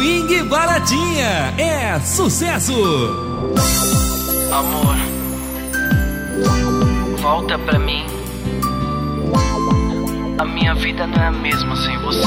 Swing Baratinha é sucesso. Amor, volta pra mim. A minha vida não é a mesma sem você.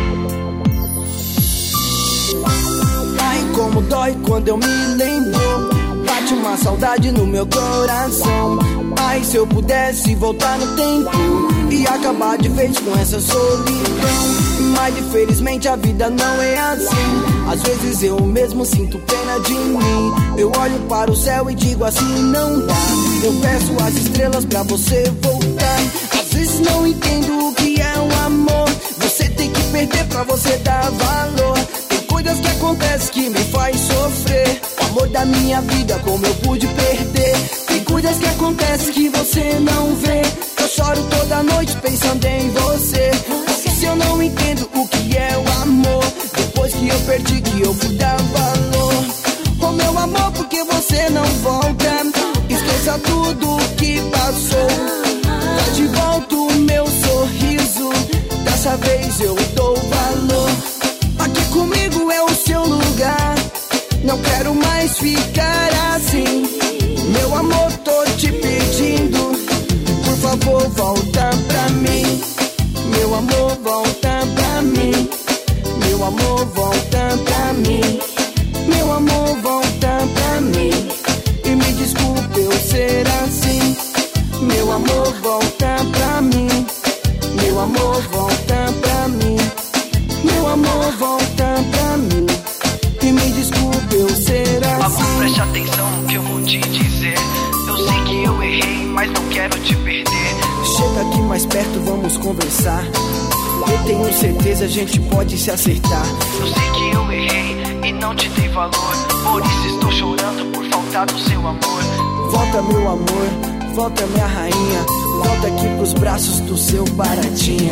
Ai, como dói quando eu me lembro. Bate uma saudade no meu coração. Ai, se eu pudesse voltar no tempo e acabar de vez com essa solidão. Mas infelizmente a vida não é assim. Às vezes eu mesmo sinto pena de mim. Eu olho para o céu e digo assim, não dá. Eu peço as estrelas pra você voltar. Às vezes não entendo o que é um amor. Você tem que perder pra você dar valor. Tem coisas que acontecem que me faz sofrer. O amor da minha vida, como eu pude perder. Tem coisas que acontecem que você não vê. Eu choro toda noite pensando em você. Se eu não entendo o que é o amor, depois que eu perdi que eu fui dar valor. Oh meu amor, por que você não volta? Esqueça tudo que passou. Traz de volta o meu sorriso. Dessa vez eu dou valor. Aqui comigo é o seu lugar. Não quero mais ficar assim. Meu amor, tô te pedindo, por favor, volta pra mim. Meu amor, volta pra mim. Meu amor, volta pra mim. Meu amor, volta pra mim. E me desculpe eu ser assim. Meu amor, volta pra mim. Meu amor, volta pra mim. Meu amor, volta pra mim. E me desculpe eu ser assim. Amor, preste atenção no que eu vou te dizer. Eu sei que eu errei, mas não quero te perder. Chega aqui mais perto, vamos conversar. Eu tenho certeza a gente pode se acertar. Eu sei que eu errei e não te dei valor. Por isso estou chorando por falta do seu amor. Volta meu amor, volta minha rainha. Volta aqui pros braços do seu Baratinha.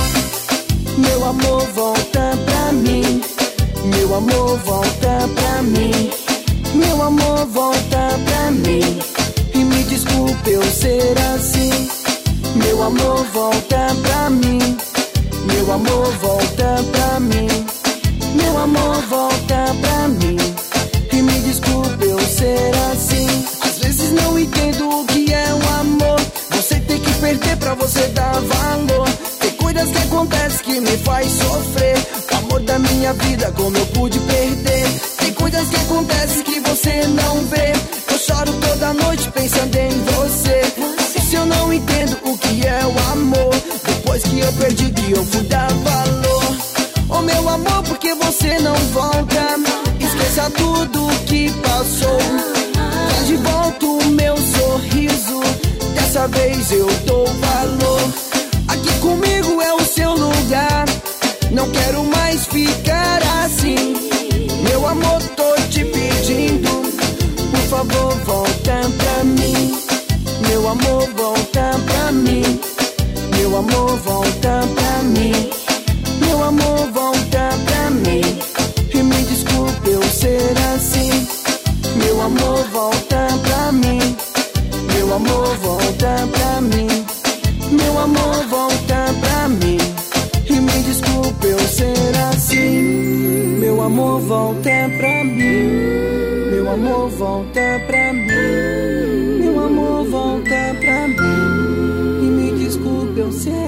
Meu amor, volta pra mim. Meu amor, volta pra mim. Meu amor, volta pra mim. E me desculpe eu ser assim. Meu amor, volta pra mim. Meu amor, volta pra mim. Meu amor, volta pra mim. E me desculpe eu ser assim. Às vezes não entendo o que é um amor. Você tem que perder pra você dar valor. Tem coisas que acontecem que me faz sofrer. O amor da minha vida, como eu pude perder. Tem coisas que acontecem que você não vê. Eu choro toda noite pensando em você. E se eu não entendo o que é o amor, depois que eu perdi que eu fui dar valor. Oh meu amor, por que você não volta? Esqueça tudo que passou. Traz de volta o meu sorriso. Dessa vez eu dou valor. Aqui comigo é o seu lugar. Não quero mais ficar assim. Meu amor, tô te pedindo, por favor, volta pra mim. Meu amor, volta pra mim. Meu amor, volta pra mim. Meu amor, volta pra mim. E me desculpe eu ser assim. Meu amor, volta pra mim. Meu amor, volta pra mim. Meu amor, volta pra mim. E me desculpe eu ser assim. Meu amor, volta pra mim. Meu amor, volta pra mim. Meu amor, volta pra mim. E me desculpe eu ser